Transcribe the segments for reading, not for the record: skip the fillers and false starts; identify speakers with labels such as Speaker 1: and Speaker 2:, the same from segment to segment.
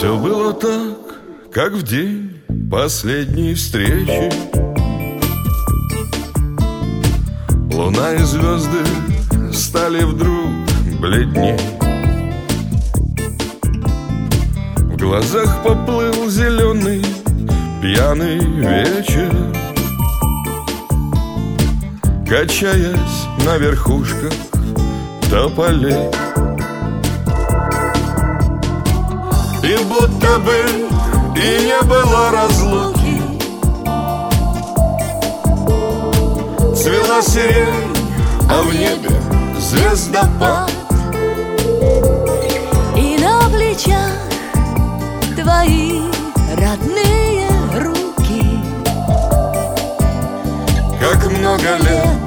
Speaker 1: Все было так, как в день последней встречи. Луна и звезды стали вдруг бледней. В глазах поплыл зеленый пьяный вечер, качаясь на верхушках тополей. И будто бы и не было разлуки, цвела сирень, а в небе звездопад.
Speaker 2: И на плечах твои родные руки.
Speaker 1: Как много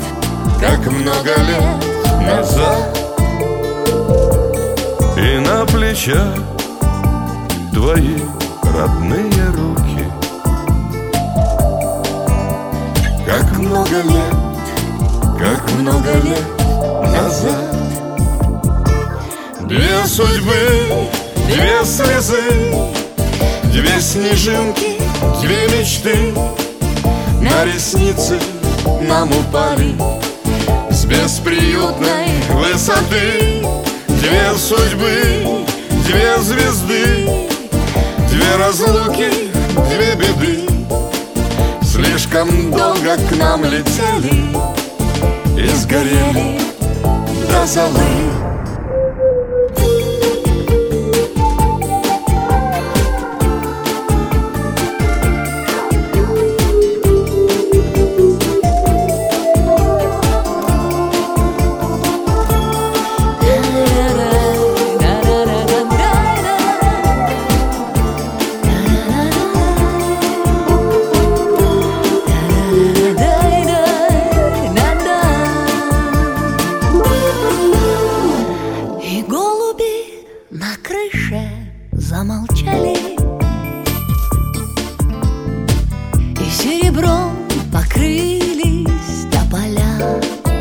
Speaker 1: лет назад. И на плечах твои родные руки. Как много лет назад. Две судьбы, две слезы, две снежинки, две мечты на ресницы нам упали с бесприютной высоты. Две судьбы, две звезды, две разлуки, две беды. Слишком долго к нам летели и сгорели до золы.
Speaker 2: На крыше замолчали, и серебром покрылись тополя.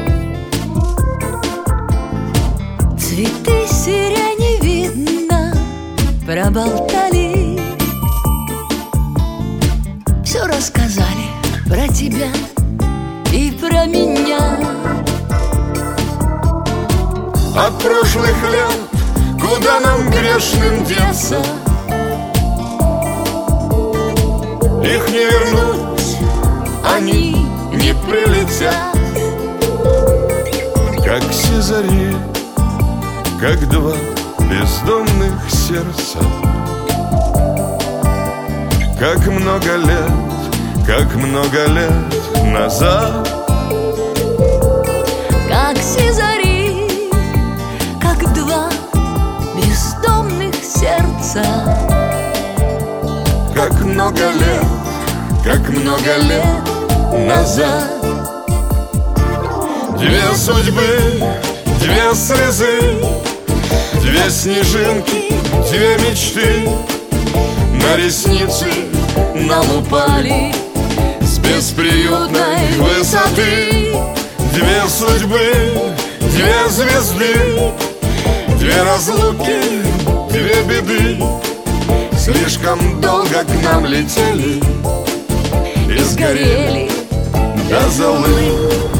Speaker 2: Цветы сирени, видно, проболтали. Все рассказали про тебя и про меня.
Speaker 1: От прошлых лет куда нам грешным деться? Их не вернуть, они не прилетят. Как все зари, как два бездомных сердца. Как много лет назад.
Speaker 2: Как все зари, как два бездомных сердца.
Speaker 1: Как много лет назад. Две судьбы, две слезы, две снежинки, две мечты на ресницы нам упали с бесприютной высоты. Две судьбы, две звезды, две разлуки, две беды. Слишком долго к нам летели и сгорели до золы.